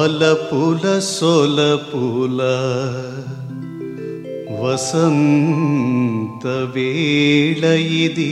వలపుల సొలపుల వసంత వేళ ఇది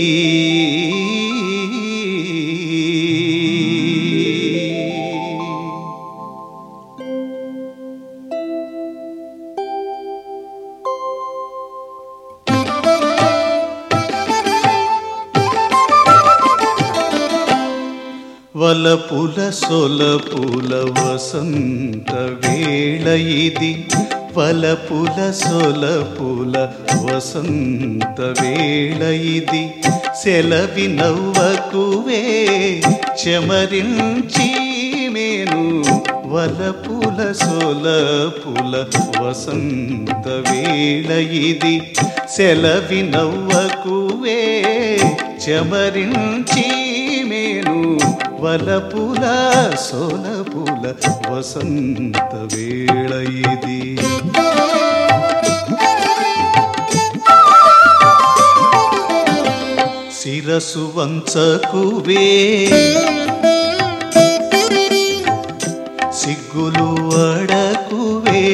వలపుల సొలపుల వసంత వేళ ఇది వలపుల సొలపుల వసంత వేళ ఇది సెలవి నవ్వకువే చెమరించి మేను వలపుల సొలపుల వసంత వేళ ఇది సెలవి నవ్వకువే చెమరించి మేను వలపుల సొలపుల వసంత వేళ ఇది శిరసు వంచకువే సిగ్గులు అడకువే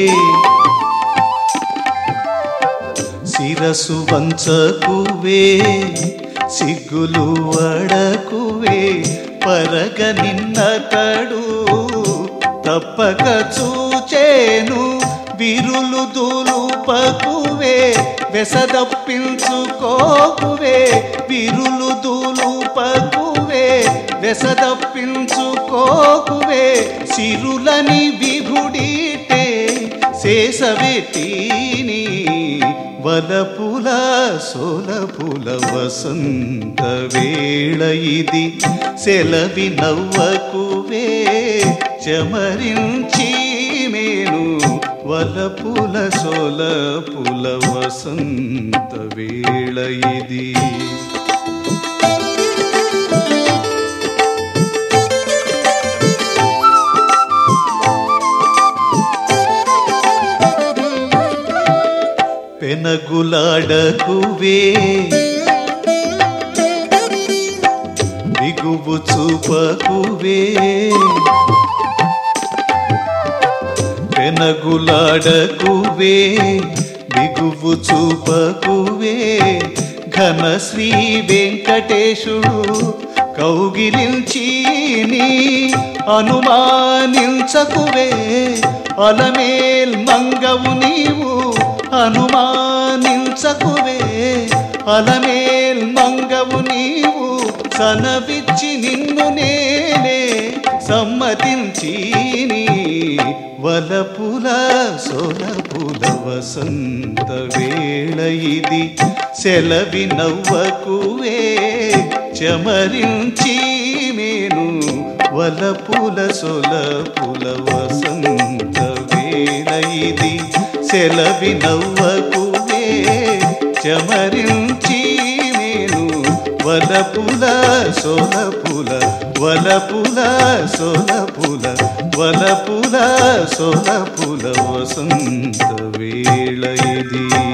శిరసు వంచకువే సిగ్గులు అడకువే పరగ నిన్నతడు తప్పక చూచేను విరులు దులుపకువే వెసదప్పించుకోకువే విరులు దులుపకువే వెసదప్పించుకోకువే సిరులని విభుడిటే శేషవెట్టిని వలపుల సొలపుల వసంత వేళ ఇది సెలవి నవ్వకువే చెమరించి మేను వలపుల సొలపుల వసంత వేళ ఇది పెనగులాడకువే బిగువు చూపకువే పెనగులాడకువే బిగువు చూపకువే ఘన శ్రీ వెంకటేశుడు కౌగిలించి నీ అనుమానించకువే అలమేల్ మంగవు నీవు అనుమానించకువే అలమేల్ మంగవు నీవు సనవిచ్చి నిన్ను నేనే సమ్మతించి వలపుల సొలపుల వసంత వేళ ఇది సెలవి నవ్వకువే చెమరించి మేను వలపుల సొలపుల వసంత వేళ ఇది సెలవి నవ్వకువే చెమరించి మేను వలపుల సొలపుల వలపుల సొలపుల వలపుల సొలపుల వసంత వేళ ఇది